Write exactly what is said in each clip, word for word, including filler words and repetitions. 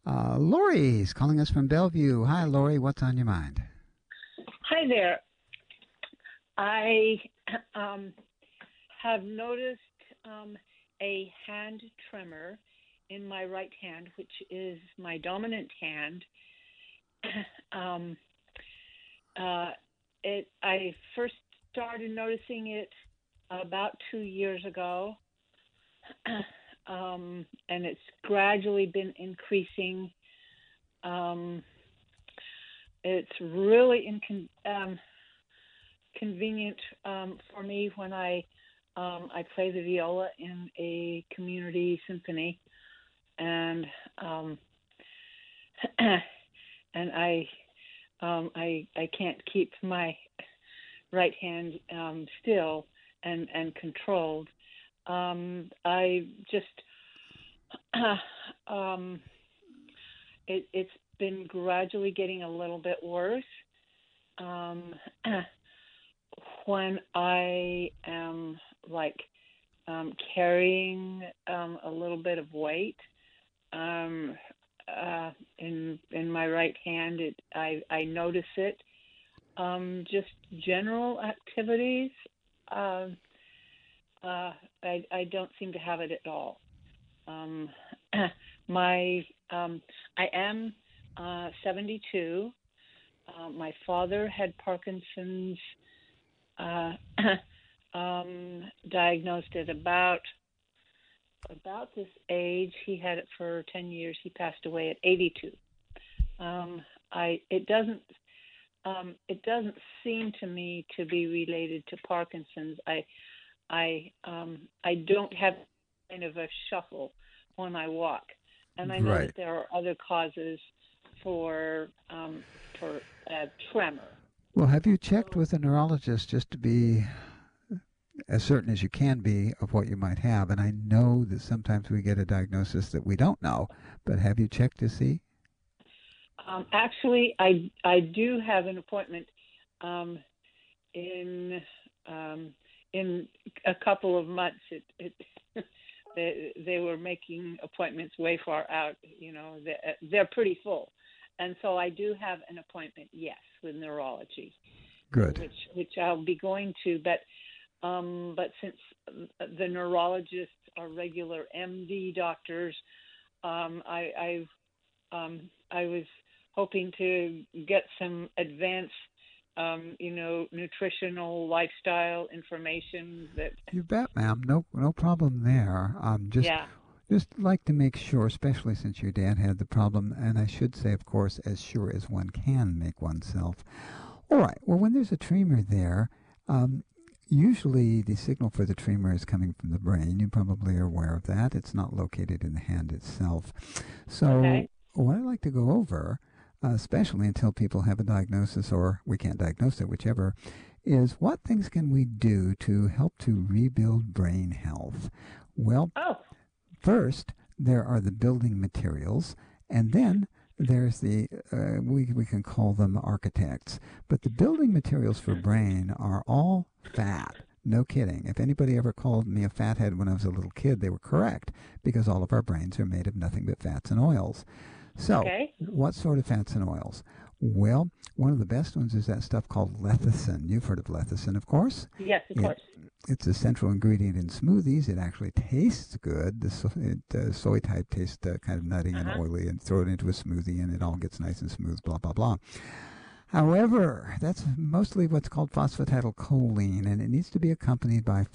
Uh, Lori's calling us from Bellevue. Hi, Lori. What's on your mind? Hi there. I um, have noticed um, a hand tremor in my right hand, which is my dominant hand. um, uh, it. I first started noticing it about two years ago, um, and it's gradually been increasing. Um, it's really incon- um, convenient um, for me when I um, I play the viola in a community symphony, and um, and I um, I I can't keep my right hand um, still and and controlled. Um, I just um, it, it's been gradually getting a little bit worse. Um, when I am like um, carrying um, a little bit of weight um, uh, in in my right hand, it I I notice it. Um, just general activities, uh, uh, I I don't seem to have it at all. Um, my um, I am uh, seventy-two. Uh, my father had Parkinson's uh, um, diagnosed at about about this age. He had it for ten years. He passed away at eighty-two. Um, I it doesn't um, it doesn't seem to me to be related to Parkinson's. I I um, I don't have kind of a shuffle when I walk, and I know that Right. there are other causes for um, for uh, tremor. Well, have you checked So with a neurologist just to be as certain as you can be of what you might have? And I know that sometimes we get a diagnosis that we don't know, but have you checked to see? um, actually, I I do have an appointment um, in um, in a couple of months. It, it they they were making appointments way far out. You know, they're, they're pretty full, and so I do have an appointment. Yes, with neurology, Good. which which I'll be going to. But um, but since the neurologists are regular M D doctors, um, I I um, I was hoping to get some advanced um, you know, nutritional lifestyle information that, You bet, ma'am. No, no problem there. Um, just, yeah. just like to make sure, especially since your dad had the problem, and I should say, of course, as sure as one can make oneself. All right. Well, when there's a tremor there, um, usually the signal for the tremor is coming from the brain. You probably are aware of that. It's not located in the hand itself. So, Okay. what I like to go over, uh, especially until people have a diagnosis or we can't diagnose it, whichever, is what things can we do to help to rebuild brain health? Well, Oh, first, there are the building materials, and then there's the, uh, we, we can call them architects. But the building materials for brain are all fat. No kidding. If anybody ever called me a fathead when I was a little kid, they were correct because all of our brains are made of nothing but fats and oils. So, okay. what sort of fats and oils? Well, one of the best ones is that stuff called lecithin. You've heard of lecithin, of course. Yes, of It course. it's a central ingredient in smoothies. It actually tastes good. The so, it, uh, soy type tastes uh, kind of nutty and Uh-huh. oily, and throw it into a smoothie, and it all gets nice and smooth. Blah blah blah. However, that's mostly what's called phosphatidylcholine, and it needs to be accompanied by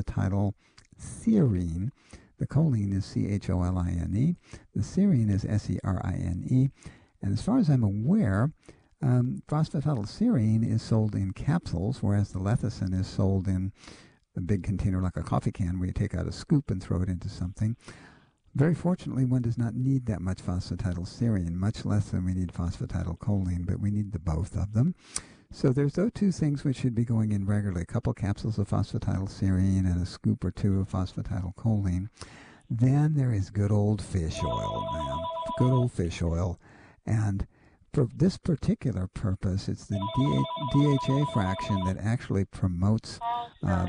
phosphatidylserine. The choline is C H O L I N E. The serine is S E R I N E. And as far as I'm aware, um, phosphatidylserine is sold in capsules, whereas the lecithin is sold in a big container like a coffee can where you take out a scoop and throw it into something. Very fortunately, one does not need that much phosphatidylserine, much less than we need phosphatidylcholine, but we need the both of them. So there's those two things which should be going in regularly, a couple capsules of phosphatidylserine and a scoop or two of phosphatidylcholine. Then there is good old fish oil, man. Good old fish oil. And for this particular purpose, it's the D H A fraction that actually promotes, uh,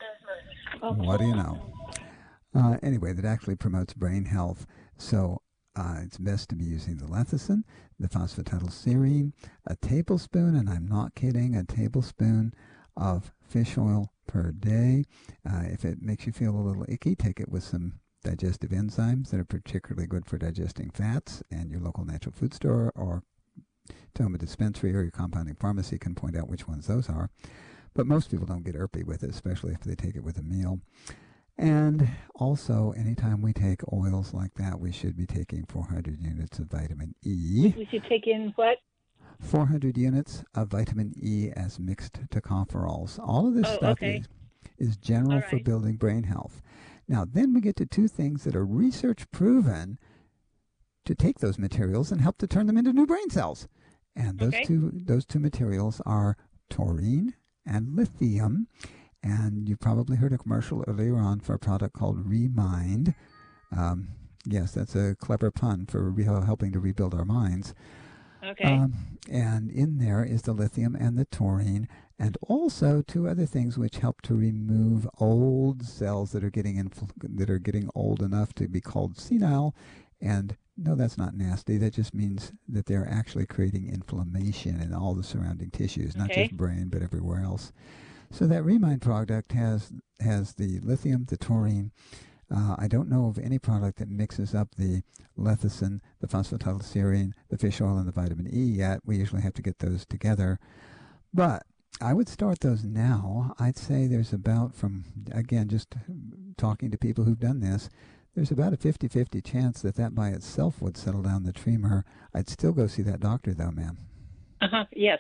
Okay. what do you know? Uh, anyway, that actually promotes brain health. So uh, it's best to be using the lecithin, the phosphatidylserine, a tablespoon, and I'm not kidding, a tablespoon of fish oil per day. Uh, if it makes you feel a little icky, take it with some digestive enzymes that are particularly good for digesting fats, and your local natural food store or Toma dispensary or your compounding pharmacy can point out which ones those are. But most people don't get irpy with it, especially if they take it with a meal. And also, anytime we take oils like that, we should be taking four hundred units of vitamin E. We should take in what? four hundred units of vitamin E as mixed tocopherols. All of this Oh, stuff okay. is, is general All for right. building brain health. Now, then we get to two things that are research proven to take those materials and help to turn them into new brain cells. And those Okay. two those two materials are taurine and lithium. And you probably heard a commercial earlier on for a product called Remind. Um, yes, that's a clever pun for re- helping to rebuild our minds. Okay. Um, and in there is the lithium and the taurine, and also two other things which help to remove old cells that are getting infl- that are getting old enough to be called senile. And no, that's not nasty. That just means that they're actually creating inflammation in all the surrounding tissues, not Okay. just brain, but everywhere else. So that Remind product has has the lithium, the taurine. Uh, I don't know of any product that mixes up the lecithin, the phosphatidylserine, the fish oil, and the vitamin E yet. We usually have to get those together. But I would start those now. I'd say there's about, from, again, just talking to people who've done this, there's about a fifty-fifty chance that that by itself would settle down the tumor. I'd still go see that doctor, though, ma'am. Uh-huh. Yes.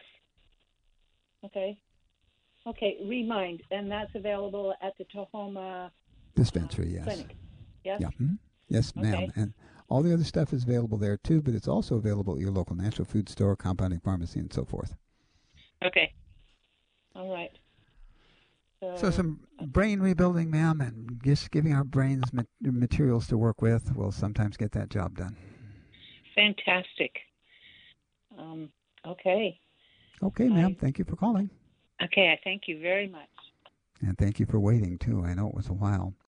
Okay. Okay, Remind, and that's available at the Tahoma Dispensary, yes. Clinic. Yes? Yeah. mhm. Yes, ma'am. Okay. And all the other stuff is available there, too, but it's also available at your local natural food store, compounding pharmacy, and so forth. Okay. All right. So, So some brain rebuilding, ma'am, and just giving our brains ma- materials to work with will sometimes get that job done. fantastic. Um, okay. Okay, ma'am. I- Thank you for calling. Okay, I thank you very much. And thank you for waiting, too. I know it was a while.